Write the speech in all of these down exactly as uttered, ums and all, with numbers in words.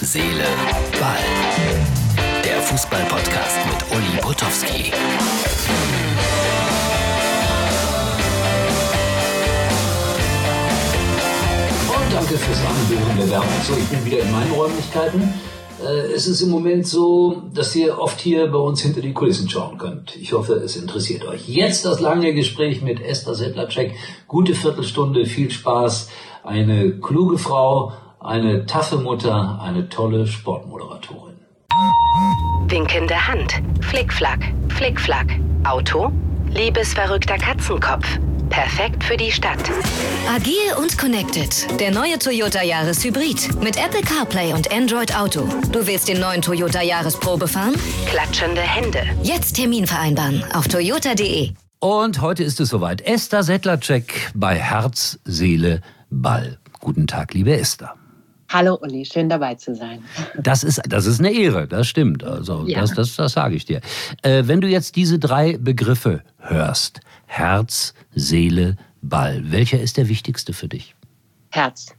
Seele, Ball. Der Fußball-Podcast mit Uli Potowski. Und danke fürs Anhören der Werbung. So, ich bin wieder in meinen Räumlichkeiten. Es ist im Moment so, dass ihr oft hier bei uns hinter die Kulissen schauen könnt. Ich hoffe, es interessiert euch. Jetzt das lange Gespräch mit Esther Sedlacek. Gute Viertelstunde, viel Spaß. Eine kluge Frau, eine taffe Mutter, eine tolle Sportmoderatorin. Winkende Hand, Flickflack, Flickflack. Auto, liebesverrückter Katzenkopf. Perfekt für die Stadt. Agil und connected. Der neue Toyota Yaris Hybrid. Mit Apple CarPlay und Android Auto. Du willst den neuen Toyota Yaris Probe fahren? Klatschende Hände. Jetzt Termin vereinbaren auf toyota punkt de. Und heute ist es soweit. Esther Sedlacek bei Herz, Seele, Ball. Guten Tag, liebe Esther. Hallo Uli, schön dabei zu sein. Das ist, das ist eine Ehre, das stimmt. Also ja. das, das, das sage ich dir. Äh, wenn du jetzt diese drei Begriffe hörst, Herz, Seele, Ball, welcher ist der wichtigste für dich? Herz.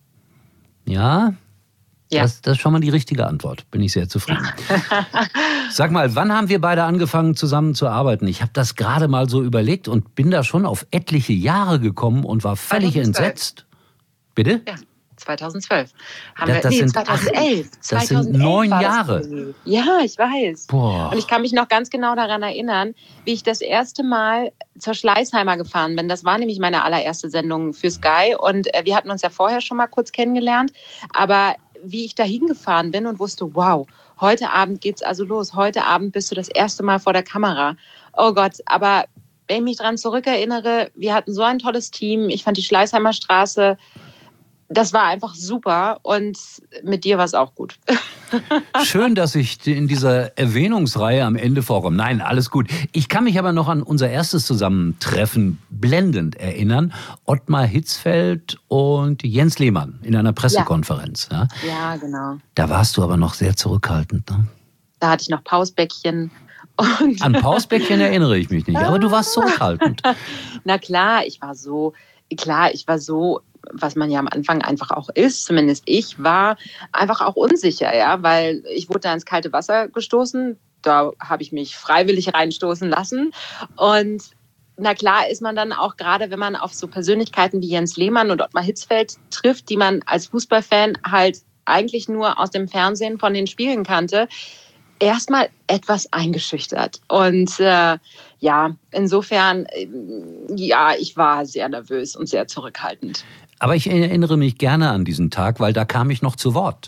Ja? Ja. Das, das ist schon mal die richtige Antwort. Bin ich sehr zufrieden. Sag mal, wann haben wir beide angefangen zusammen zu arbeiten? Ich habe das gerade mal so überlegt und bin da schon auf etliche Jahre gekommen und war völlig zweitausendzwölf entsetzt. Bitte? Ja. zweitausendzwölf. Haben das, wir, das nee, sind zweitausendelf. Das zweitausendelf sind neun war das Jahre. gewesen. Ja, ich weiß. Boah. Und ich kann mich noch ganz genau daran erinnern, wie ich das erste Mal zur Schleißheimer gefahren bin. Das war nämlich meine allererste Sendung für Sky. Und äh, wir hatten uns ja vorher schon mal kurz kennengelernt. Aber wie ich da hingefahren bin und wusste, wow, heute Abend geht's also los. Heute Abend bist du das erste Mal vor der Kamera. Oh Gott, aber wenn ich mich daran zurückerinnere, wir hatten so ein tolles Team. Ich fand die Schleißheimer Straße, das war einfach super und mit dir war es auch gut. Schön, dass ich in dieser Erwähnungsreihe am Ende vorkomme. Nein, alles gut. Ich kann mich aber noch an unser erstes Zusammentreffen blendend erinnern. Ottmar Hitzfeld und Jens Lehmann in einer Pressekonferenz. Ja, ja genau. Da warst du aber noch sehr zurückhaltend, ne? Da hatte ich noch Pausbäckchen. Und an Pausbäckchen erinnere ich mich nicht, aber du warst zurückhaltend. Na klar, ich war so, klar, ich war so, was man ja am Anfang einfach auch ist, zumindest ich, war einfach auch unsicher, ja, weil ich wurde da ins kalte Wasser gestoßen, da habe ich mich freiwillig reinstoßen lassen und na klar ist man dann auch, gerade wenn man auf so Persönlichkeiten wie Jens Lehmann und Ottmar Hitzfeld trifft, die man als Fußballfan halt eigentlich nur aus dem Fernsehen von den Spielen kannte, erstmal etwas eingeschüchtert. Und äh, ja, insofern, äh, ja, ich war sehr nervös und sehr zurückhaltend. Aber ich erinnere mich gerne an diesen Tag, weil da kam ich noch zu Wort.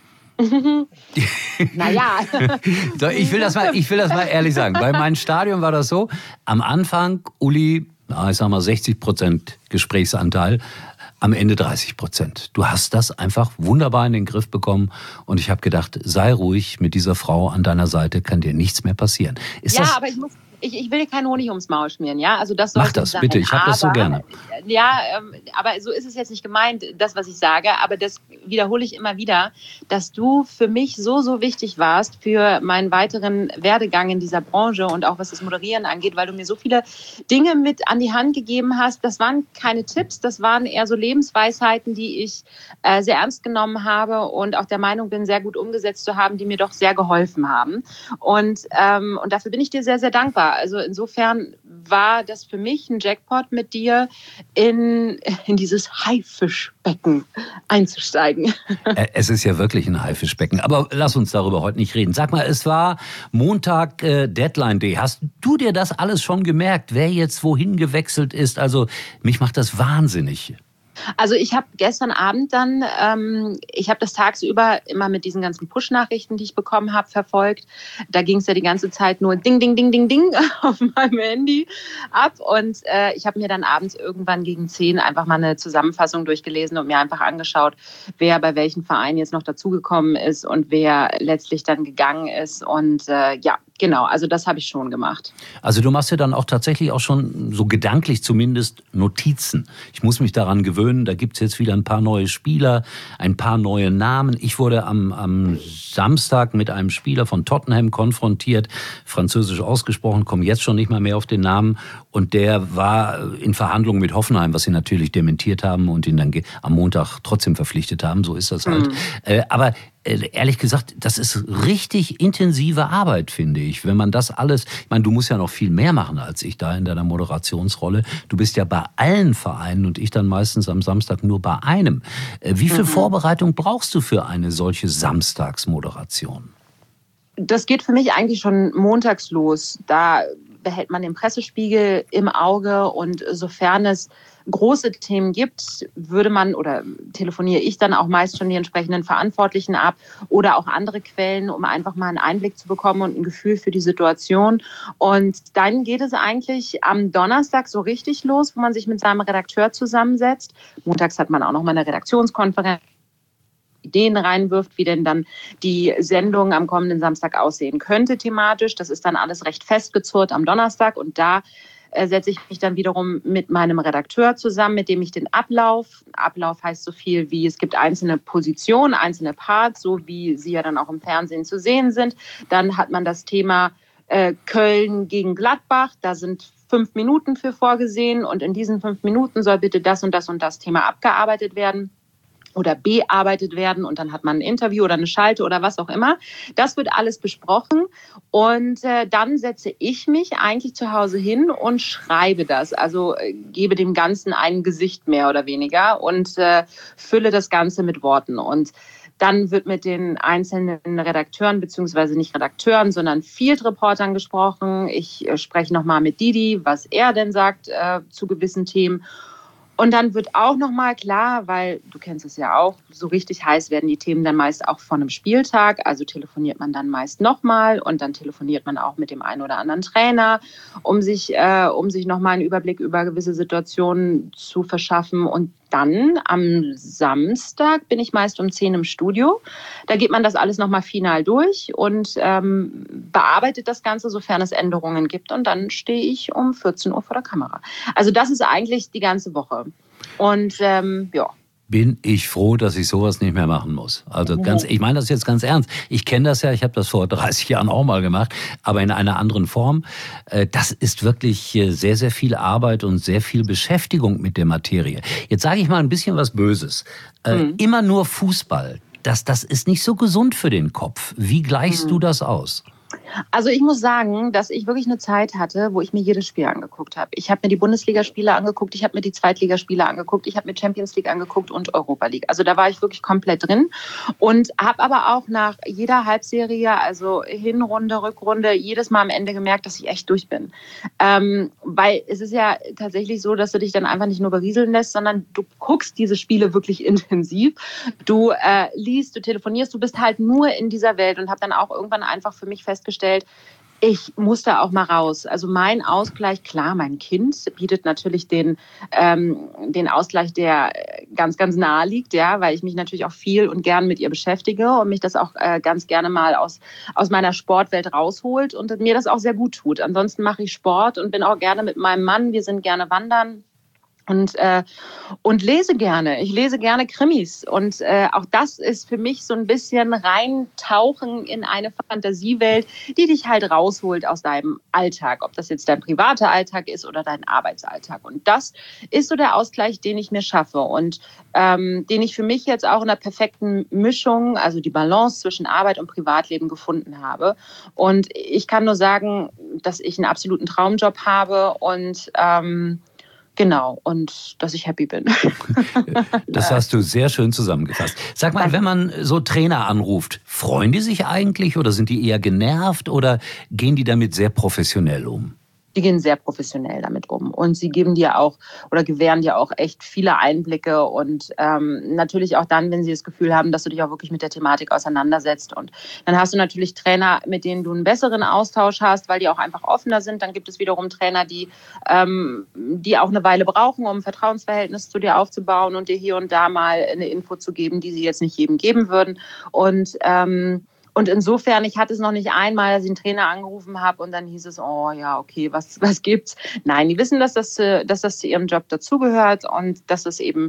Naja. ich, will das mal, ich will das mal ehrlich sagen. Bei meinem Stadion war das so, am Anfang, Uli, ich sag mal sechzig Prozent Gesprächsanteil, am Ende dreißig Prozent. Du hast das einfach wunderbar in den Griff bekommen und ich habe gedacht, sei ruhig, mit dieser Frau an deiner Seite kann dir nichts mehr passieren. Ist ja, das aber ich muss... Ich, ich will keinen Honig ums Maul schmieren, ja? Also das Mach das, sein. bitte, ich habe das so gerne. Ja, ähm, aber so ist es jetzt nicht gemeint, das, was ich sage. Aber das wiederhole ich immer wieder, dass du für mich so, so wichtig warst für meinen weiteren Werdegang in dieser Branche und auch was das Moderieren angeht, weil du mir so viele Dinge mit an die Hand gegeben hast. Das waren keine Tipps, das waren eher so Lebensweisheiten, die ich äh, sehr ernst genommen habe und auch der Meinung bin, sehr gut umgesetzt zu haben, die mir doch sehr geholfen haben. Und, ähm, und dafür bin ich dir sehr, sehr dankbar. Also insofern war das für mich ein Jackpot, mit dir in, in dieses Haifischbecken einzusteigen. Es ist ja wirklich ein Haifischbecken. Aber lass uns darüber heute nicht reden. Sag mal, es war Montag äh, Deadline Day. Hast du dir das alles schon gemerkt, wer jetzt wohin gewechselt ist? Also mich macht das wahnsinnig. Also ich habe gestern Abend dann, ähm, ich habe das tagsüber immer mit diesen ganzen Push-Nachrichten, die ich bekommen habe, verfolgt. Da ging es ja die ganze Zeit nur Ding, Ding, Ding, Ding, Ding auf meinem Handy ab. Und äh, ich habe mir dann abends irgendwann gegen zehn einfach mal eine Zusammenfassung durchgelesen und mir einfach angeschaut, wer bei welchen Vereinen jetzt noch dazugekommen ist und wer letztlich dann gegangen ist. Und äh, ja, genau, also das habe ich schon gemacht. Also du machst ja dann auch tatsächlich auch schon so gedanklich zumindest Notizen. Ich muss mich daran gewöhnen. Da gibt es jetzt wieder ein paar neue Spieler, ein paar neue Namen. Ich wurde am, am Samstag mit einem Spieler von Tottenham konfrontiert, französisch ausgesprochen, komme jetzt schon nicht mal mehr auf den Namen. Und der war in Verhandlungen mit Hoffenheim, was sie natürlich dementiert haben und ihn dann am Montag trotzdem verpflichtet haben. So ist das halt. Mhm. Äh, aber äh, ehrlich gesagt, das ist richtig intensive Arbeit, finde ich. Wenn man das alles, ich meine, du musst ja noch viel mehr machen als ich da in deiner Moderationsrolle. Du bist ja bei allen Vereinen und ich dann meistens am Samstag nur bei einem. Äh, wie viel mhm. Vorbereitung brauchst du für eine solche Samstagsmoderation? Das geht für mich eigentlich schon montags los. Da behält man den Pressespiegel im Auge und sofern es große Themen gibt, würde man oder telefoniere ich dann auch meist schon die entsprechenden Verantwortlichen ab oder auch andere Quellen, um einfach mal einen Einblick zu bekommen und ein Gefühl für die Situation. Und dann geht es eigentlich am Donnerstag so richtig los, wo man sich mit seinem Redakteur zusammensetzt. Montags hat man auch noch mal eine Redaktionskonferenz, Ideen reinwirft, wie denn dann die Sendung am kommenden Samstag aussehen könnte thematisch. Das ist dann alles recht festgezurrt am Donnerstag und da äh, setze ich mich dann wiederum mit meinem Redakteur zusammen, mit dem ich den Ablauf, Ablauf heißt so viel wie, es gibt einzelne Positionen, einzelne Parts, so wie sie ja dann auch im Fernsehen zu sehen sind. Dann hat man das Thema äh, Köln gegen Gladbach, da sind fünf Minuten für vorgesehen und in diesen fünf Minuten soll bitte das und das und das Thema abgearbeitet werden oder bearbeitet werden und dann hat man ein Interview oder eine Schalte oder was auch immer. Das wird alles besprochen und äh, dann setze ich mich eigentlich zu Hause hin und schreibe das. Also äh, gebe dem Ganzen ein Gesicht mehr oder weniger und äh, fülle das Ganze mit Worten. Und dann wird mit den einzelnen Redakteuren, beziehungsweise nicht Redakteuren, sondern Field-Reportern gesprochen. Ich äh, spreche nochmal mit Didi, was er denn sagt äh, zu gewissen Themen. Und dann wird auch nochmal klar, weil du kennst es ja auch, so richtig heiß werden die Themen dann meist auch vor einem Spieltag. Also telefoniert man dann meist nochmal und dann telefoniert man auch mit dem einen oder anderen Trainer, um sich, äh, um sich nochmal einen Überblick über gewisse Situationen zu verschaffen. Und dann am Samstag bin ich meist um zehn im Studio. Da geht man das alles nochmal final durch und ähm, bearbeitet das Ganze, sofern es Änderungen gibt. Und dann stehe ich um vierzehn Uhr vor der Kamera. Also das ist eigentlich die ganze Woche. Und ähm, ja. Bin ich froh, dass ich sowas nicht mehr machen muss. Also ganz, ich meine das jetzt ganz ernst. Ich kenne das ja, ich habe das vor dreißig Jahren auch mal gemacht, aber in einer anderen Form. Das ist wirklich sehr, sehr viel Arbeit und sehr viel Beschäftigung mit der Materie. Jetzt sage ich mal ein bisschen was Böses. Mhm. Immer nur Fußball, das, das ist nicht so gesund für den Kopf. Wie gleichst mhm. du das aus? Also ich muss sagen, dass ich wirklich eine Zeit hatte, wo ich mir jedes Spiel angeguckt habe. Ich habe mir die Bundesligaspiele angeguckt, ich habe mir die Zweitligaspiele angeguckt, ich habe mir Champions League angeguckt und Europa League. Also da war ich wirklich komplett drin und habe aber auch nach jeder Halbserie, also Hinrunde, Rückrunde, jedes Mal am Ende gemerkt, dass ich echt durch bin. Ähm, weil es ist ja tatsächlich so, dass du dich dann einfach nicht nur berieseln lässt, sondern du guckst diese Spiele wirklich intensiv. Du äh, liest, du telefonierst, du bist halt nur in dieser Welt und habe dann auch irgendwann einfach für mich festgestellt, ich muss da auch mal raus. Also mein Ausgleich, klar, mein Kind bietet natürlich den, ähm, den Ausgleich, der ganz, ganz nahe liegt, ja, weil ich mich natürlich auch viel und gern mit ihr beschäftige und mich das auch äh, ganz gerne mal aus, aus meiner Sportwelt rausholt und mir das auch sehr gut tut. Ansonsten mache ich Sport und bin auch gerne mit meinem Mann, wir sind gerne wandern. Und, äh, und lese gerne. Ich lese gerne Krimis. Und äh, auch das ist für mich so ein bisschen reintauchen in eine Fantasiewelt, die dich halt rausholt aus deinem Alltag. Ob das jetzt dein privater Alltag ist oder dein Arbeitsalltag. Und das ist so der Ausgleich, den ich mir schaffe. Und ähm, den ich für mich jetzt auch in der perfekten Mischung, also die Balance zwischen Arbeit und Privatleben gefunden habe. Und ich kann nur sagen, dass ich einen absoluten Traumjob habe und ähm, Genau, und dass ich happy bin. Das hast du sehr schön zusammengefasst. Sag mal, wenn man so Trainer anruft, freuen die sich eigentlich oder sind die eher genervt oder gehen die damit sehr professionell um? Die gehen sehr professionell damit um und sie geben dir auch oder gewähren dir auch echt viele Einblicke und ähm, natürlich auch dann, wenn sie das Gefühl haben, dass du dich auch wirklich mit der Thematik auseinandersetzt und dann hast du natürlich Trainer, mit denen du einen besseren Austausch hast, weil die auch einfach offener sind. Dann gibt es wiederum Trainer, die, ähm, die auch eine Weile brauchen, um ein Vertrauensverhältnis zu dir aufzubauen und dir hier und da mal eine Info zu geben, die sie jetzt nicht jedem geben würden und ähm, Und insofern, ich hatte es noch nicht einmal, dass ich einen Trainer angerufen habe und dann hieß es, oh ja, okay, was, was gibt's? Nein, die wissen, dass das, dass das zu ihrem Job dazugehört und dass es eben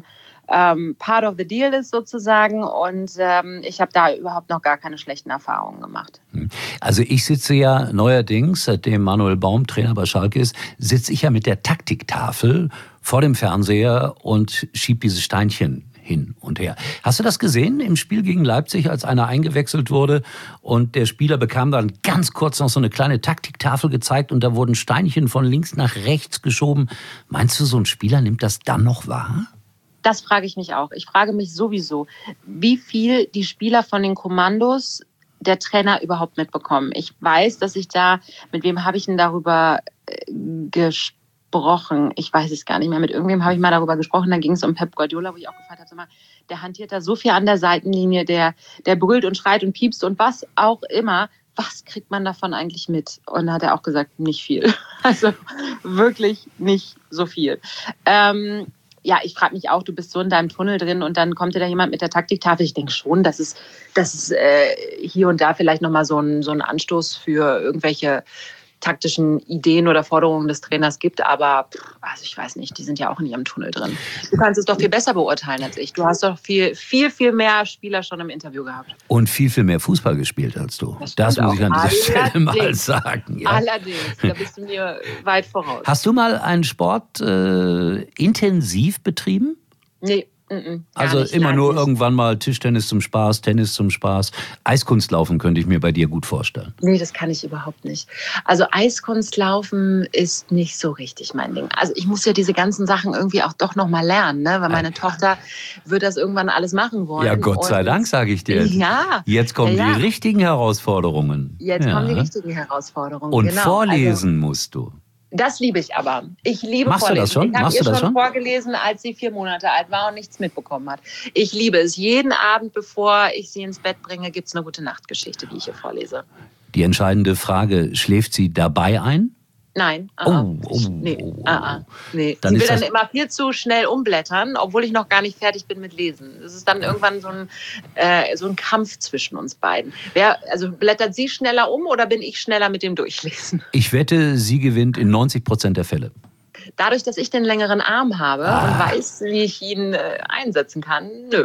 ähm, part of the deal ist sozusagen. Und ähm, ich habe da überhaupt noch gar keine schlechten Erfahrungen gemacht. Also ich sitze ja neuerdings, seitdem Manuel Baum Trainer bei Schalke ist, sitze ich ja mit der Taktiktafel vor dem Fernseher und schiebe diese Steinchen hin und her. Hast du das gesehen im Spiel gegen Leipzig, als einer eingewechselt wurde und der Spieler bekam dann ganz kurz noch so eine kleine Taktiktafel gezeigt und da wurden Steinchen von links nach rechts geschoben. Meinst du, so ein Spieler nimmt das dann noch wahr? Das frage ich mich auch. Ich frage mich sowieso, wie viel die Spieler von den Kommandos der Trainer überhaupt mitbekommen. Ich weiß, dass ich da, mit wem habe ich denn darüber gesprochen? Gesprochen. Ich weiß es gar nicht mehr. Mit irgendwem habe ich mal darüber gesprochen. Da ging es um Pep Guardiola, wo ich auch gefragt habe, sag mal, der hantiert da so viel an der Seitenlinie, der, der brüllt und schreit und piepst und was auch immer. Was kriegt man davon eigentlich mit? Und da hat er auch gesagt, nicht viel. Also wirklich nicht so viel. Ähm, ja, ich frage mich auch, du bist so in deinem Tunnel drin und dann kommt dir da jemand mit der Taktiktafel. Ich denke schon, dass es, dass es äh, hier und da vielleicht nochmal so ein, so ein Anstoß für irgendwelche taktischen Ideen oder Forderungen des Trainers gibt, aber also ich weiß nicht, die sind ja auch in ihrem Tunnel drin. Du kannst es doch viel besser beurteilen als ich. Du hast doch viel, viel, viel mehr Spieler schon im Interview gehabt. Und viel, viel mehr Fußball gespielt als du. Das, das muss ich an dieser Stelle mal sagen. Ja. Allerdings, da bist du mir weit voraus. Hast du mal einen Sport äh, intensiv betrieben? Nee. Mm-mm, also nicht, immer nein, nur nicht. irgendwann mal Tischtennis zum Spaß, Tennis zum Spaß. Eiskunstlaufen könnte ich mir bei dir gut vorstellen. Nee, das kann ich überhaupt nicht. Also Eiskunstlaufen ist nicht so richtig mein Ding. Also ich muss ja diese ganzen Sachen irgendwie auch doch noch mal lernen, ne? Weil meine ja. Tochter wird das irgendwann alles machen wollen. Ja, Gott sei Und Dank, sage ich dir. Ja. Jetzt kommen ja, ja. die richtigen Herausforderungen. Jetzt ja. kommen die richtigen Herausforderungen. Und genau. vorlesen also, musst du. Das liebe ich aber. Ich liebe Machst Vorlesen. Du das schon? Ich habe Machst ihr du das schon schon vorgelesen, als sie vier Monate alt war und nichts mitbekommen hat. Ich liebe es. Jeden Abend, bevor ich sie ins Bett bringe, gibt es eine Gute-Nacht-Geschichte, die ich ihr vorlese. Die entscheidende Frage, schläft sie dabei ein? Nein. Uh oh, oh, nee. oh, oh. Uh -uh. nee. Dann sie will ist dann immer viel zu schnell umblättern, obwohl ich noch gar nicht fertig bin mit Lesen. Es ist dann irgendwann so ein, äh, so ein Kampf zwischen uns beiden. Wer, also blättert sie schneller um oder bin ich schneller mit dem Durchlesen? Ich wette, sie gewinnt in neunzig Prozent der Fälle. Dadurch, dass ich den längeren Arm habe ah. und weiß, wie ich ihn äh, einsetzen kann, nö.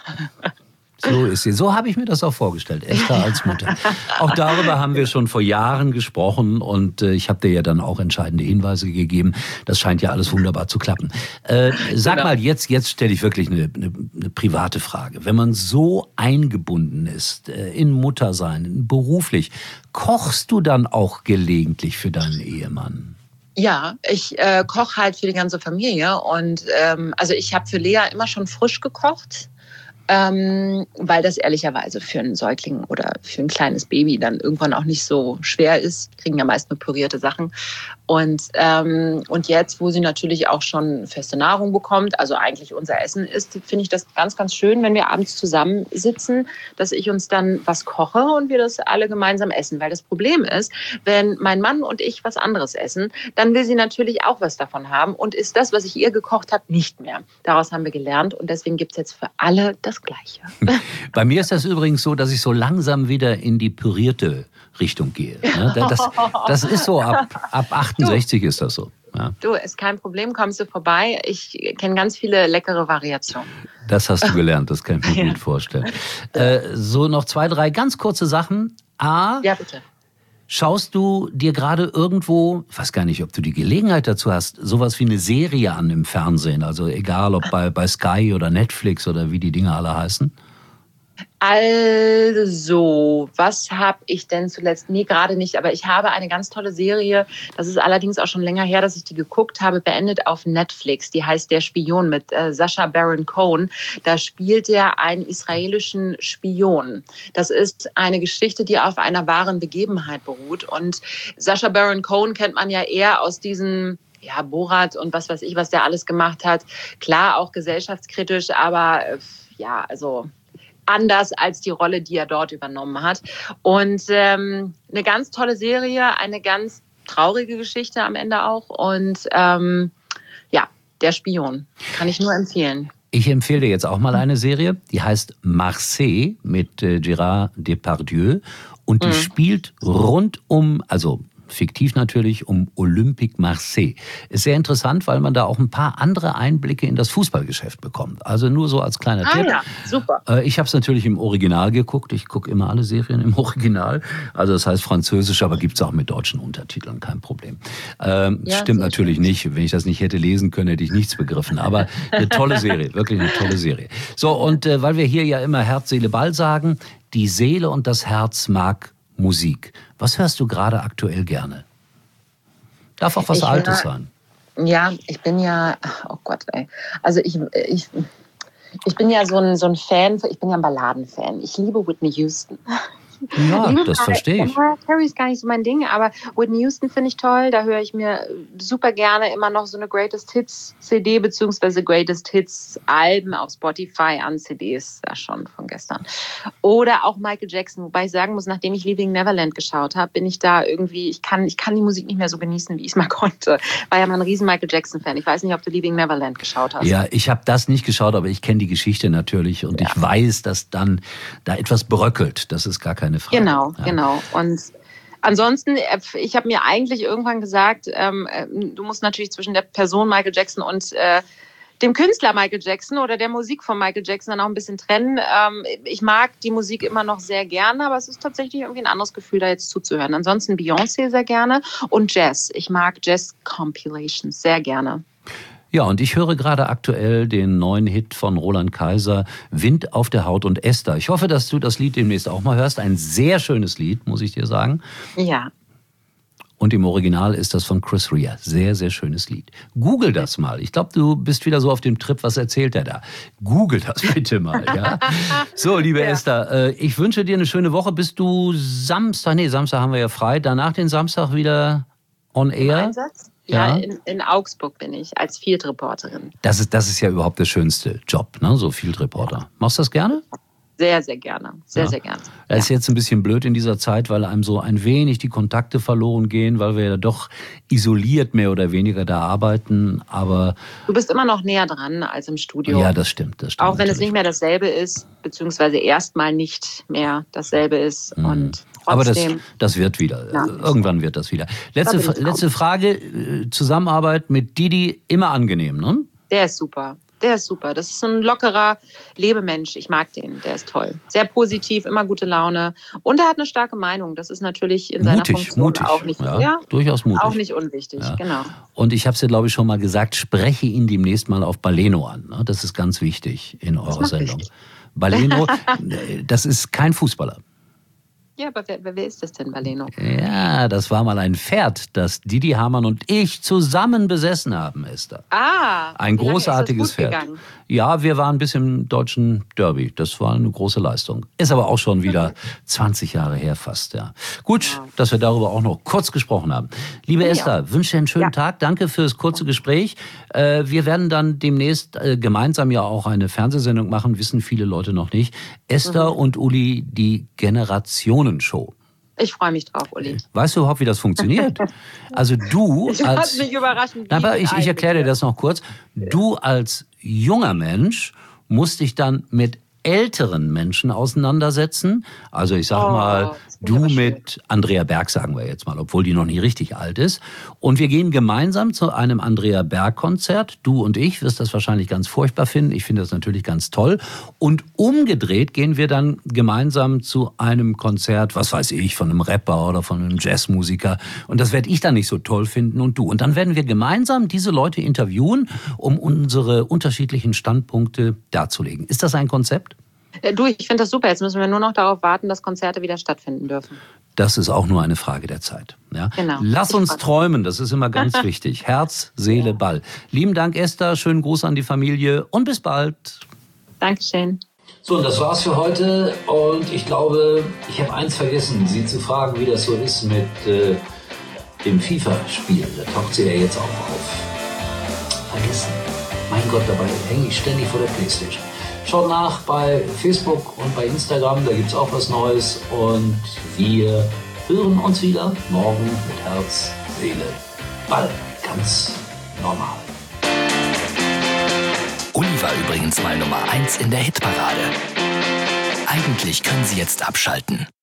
So ist sie. So habe ich mir das auch vorgestellt. Esther als Mutter. Auch darüber haben wir schon vor Jahren gesprochen und äh, ich habe dir ja dann auch entscheidende Hinweise gegeben. Das scheint ja alles wunderbar zu klappen. Äh, sag genau. mal, jetzt, jetzt stelle ich wirklich eine, eine, eine private Frage. Wenn man so eingebunden ist äh, in Muttersein, beruflich, kochst du dann auch gelegentlich für deinen Ehemann? Ja, ich äh, koche halt für die ganze Familie und ähm, also ich habe für Lea immer schon frisch gekocht. Ähm, weil das ehrlicherweise für einen Säugling oder für ein kleines Baby dann irgendwann auch nicht so schwer ist. Die kriegen ja meist nur pürierte Sachen. Und, ähm, und jetzt, wo sie natürlich auch schon feste Nahrung bekommt, also eigentlich unser Essen ist, finde ich das ganz, ganz schön, wenn wir abends zusammensitzen, dass ich uns dann was koche und wir das alle gemeinsam essen. Weil das Problem ist, wenn mein Mann und ich was anderes essen, dann will sie natürlich auch was davon haben und ist das, was ich ihr gekocht habe, nicht mehr. Daraus haben wir gelernt und deswegen gibt es jetzt für alle das Gleiche. Bei mir ist das übrigens so, dass ich so langsam wieder in die pürierte Richtung gehe. Das, das ist so, ab, ab achtundsechzig du, ist das so. Ja. Du, ist kein Problem, kommst du vorbei. Ich kenne ganz viele leckere Variationen. Das hast du gelernt, das kann ich mir ja. gut vorstellen. Äh, so noch zwei, drei ganz kurze Sachen. A, ja, bitte. Schaust du dir gerade irgendwo, ich weiß gar nicht, ob du die Gelegenheit dazu hast, sowas wie eine Serie an im Fernsehen? Also egal, ob bei, bei Sky oder Netflix oder wie die Dinge alle heißen? Also, was habe ich denn zuletzt? Nee, gerade nicht, aber ich habe eine ganz tolle Serie, das ist allerdings auch schon länger her, dass ich die geguckt habe, beendet auf Netflix. Die heißt Der Spion mit äh, Sacha Baron Cohen. Da spielt er einen israelischen Spion. Das ist eine Geschichte, die auf einer wahren Begebenheit beruht. Und Sacha Baron Cohen kennt man ja eher aus diesen... Ja, Borat und was weiß ich, was der alles gemacht hat. Klar, auch gesellschaftskritisch, aber äh, ja, also... anders als die Rolle, die er dort übernommen hat. Und ähm, eine ganz tolle Serie, eine ganz traurige Geschichte am Ende auch. Und ähm, ja, Der Spion. Kann ich nur empfehlen. Ich empfehle dir jetzt auch mal eine Serie, die heißt Marseille mit äh, Gérard Depardieu. Und die mhm. spielt rund um, also fiktiv natürlich, um Olympique Marseille. Ist sehr interessant, weil man da auch ein paar andere Einblicke in das Fußballgeschäft bekommt. Also nur so als kleiner ah, Tipp. Ja, super. Äh, ich habe es natürlich im Original geguckt. Ich gucke immer alle Serien im Original. Also das heißt Französisch, aber gibt's auch mit deutschen Untertiteln, kein Problem. Ähm, Ja, stimmt sehr natürlich schön. nicht. Wenn ich das nicht hätte lesen können, hätte ich nichts begriffen. Aber eine tolle Serie, wirklich eine tolle Serie. So, und äh, weil wir hier ja immer Herz, Seele, Ball sagen, die Seele und das Herz mag Musik. Was hörst du gerade aktuell gerne? Darf auch was Ich Altes höre- sein. Ja, ich bin ja, oh Gott, ey. Also ich, ich, ich bin ja so ein, so ein Fan, ich bin ja ein Balladenfan. Ich liebe Whitney Houston. Ja, Liebe das Mariah- verstehe ich. Mariah Carey ist gar nicht so mein Ding, aber Whitney Houston finde ich toll. Da höre ich mir super gerne immer noch so eine Greatest Hits C D beziehungsweise Greatest Hits Alben auf Spotify an. C D ist ja schon von gestern. Oder auch Michael Jackson, wobei ich sagen muss, nachdem ich Leaving Neverland geschaut habe, bin ich da irgendwie, ich kann, ich kann die Musik nicht mehr so genießen, wie ich es mal konnte. War ja mal ein riesen Michael Jackson-Fan. Ich weiß nicht, ob du Leaving Neverland geschaut hast. Ja, ich habe das nicht geschaut, aber ich kenne die Geschichte natürlich und Ja. ich weiß, dass dann da etwas bröckelt. Das ist gar keine Frage. Genau, Ja. genau. Und ansonsten, äh, ich habe mir eigentlich irgendwann gesagt, ähm, äh, du musst natürlich zwischen der Person Michael Jackson und äh, dem Künstler Michael Jackson oder der Musik von Michael Jackson dann auch ein bisschen trennen. Ähm, ich mag die Musik immer noch sehr gerne, aber es ist tatsächlich irgendwie ein anderes Gefühl, da jetzt zuzuhören. Ansonsten Beyoncé sehr gerne und Jazz. Ich mag Jazz-Compilations sehr gerne. Ja, und ich höre gerade aktuell den neuen Hit von Roland Kaiser, Wind auf der Haut und Esther. Ich hoffe, dass du das Lied demnächst auch mal hörst. Ein sehr schönes Lied, muss ich dir sagen. Ja. Und im Original ist das von Chris Rea. Sehr, sehr schönes Lied. Google das mal. Ich glaube, du bist wieder so auf dem Trip, was erzählt er da? Google das bitte mal, ja? So, liebe Ja. Esther, äh, ich wünsche dir eine schöne Woche. Bist du Samstag, nee, Samstag haben wir ja frei, danach den Samstag wieder on air? Einsatz? Ja, Ja. in, in Augsburg bin ich als Field-Reporterin. Das ist, das ist ja überhaupt der schönste Job, ne? So Field Reporter. Machst du das gerne? Sehr, sehr gerne. Sehr, Ja. sehr gerne. Das ist jetzt ein bisschen blöd in dieser Zeit, weil einem so ein wenig die Kontakte verloren gehen, weil wir ja doch isoliert mehr oder weniger da arbeiten. Aber Du bist immer noch näher dran als im Studio. ja, das stimmt. Das stimmt Auch wenn es natürlich. nicht mehr dasselbe ist, beziehungsweise erstmal nicht mehr dasselbe ist. Mhm. Und Aber das, trotzdem, das wird wieder. Ja. Irgendwann wird das wieder. Letzte, Da bin ich letzte Frage. äh, Zusammenarbeit mit Didi, immer angenehm, ne? der ist super. Der ist super. Das ist so ein lockerer Lebemensch. Ich mag den. Der ist toll. Sehr positiv, immer gute Laune. Und er hat eine starke Meinung. Das ist natürlich in seiner Mutig, Funktion mutig. auch nicht, ja, ja, durchaus mutig. auch nicht unwichtig. Ja. Genau. Und ich habe es ja, glaube ich, schon mal gesagt, spreche ihn demnächst mal auf Baleno an. ne? Das ist ganz wichtig in eurer macht Sendung. wichtig. Baleno, äh, das ist kein Fußballer. Ja, aber wer, wer ist das denn, Baleno? Ja, das war mal ein Pferd, das Didi Hamann und ich zusammen besessen haben, Esther. Ah, Ein wie lange großartiges ist das gut Pferd. gegangen? Ja, wir waren bis im deutschen Derby. Das war eine große Leistung. Ist aber auch schon wieder zwanzig Jahre her fast, ja. Gut, dass wir darüber auch noch kurz gesprochen haben. Liebe Ja. Esther, wünsche dir einen schönen Ja. Tag. Danke fürs kurze Gespräch. Äh, wir werden dann demnächst äh, gemeinsam ja auch eine Fernsehsendung machen, wissen viele Leute noch nicht. Esther Mhm. und Uli, die Generationenshow. Ich freue mich drauf, Uli. Weißt du überhaupt, wie das funktioniert? Also du Ich als... lass mich überraschen. wie Na, aber mit ich, ich einem erkläre dir hier. das noch kurz. Du als junger Mensch musst dich dann mit älteren Menschen auseinandersetzen. Also ich sag Oh, mal, das klingt du aber schön. mit Andrea Berg, sagen wir jetzt mal, obwohl die noch nie richtig alt ist. Und wir gehen gemeinsam zu einem Andrea Berg-Konzert. Du und ich wirst das wahrscheinlich ganz furchtbar finden. Ich finde das natürlich ganz toll. Und umgedreht gehen wir dann gemeinsam zu einem Konzert, was weiß ich, von einem Rapper oder von einem Jazzmusiker. Und das werde ich dann nicht so toll finden und du. Und dann werden wir gemeinsam diese Leute interviewen, um unsere unterschiedlichen Standpunkte darzulegen. Ist das ein Konzept? Äh, Du, ich finde das super. Jetzt müssen wir nur noch darauf warten, dass Konzerte wieder stattfinden dürfen. Das ist auch nur eine Frage der Zeit. Ja? Genau. Lass Ich uns freu mich. träumen, das ist immer ganz wichtig. Herz, Seele, Ball. Lieben Dank, Esther. Schönen Gruß an die Familie und bis bald. Dankeschön. So, und das war's für heute. Und ich glaube, ich habe eins vergessen, Sie zu fragen, wie das so ist mit äh, dem FIFA-Spiel. Da taucht sie ja jetzt auch auf. Vergessen. Mein Gott, dabei hänge ich ständig vor der Playstation. Schaut nach bei Facebook und bei Instagram, da gibt's auch was Neues. Und wir hören uns wieder morgen mit Herz, Seele, Ball. Ganz normal. Uli war übrigens mal Nummer eins in der Hitparade. Eigentlich können Sie jetzt abschalten.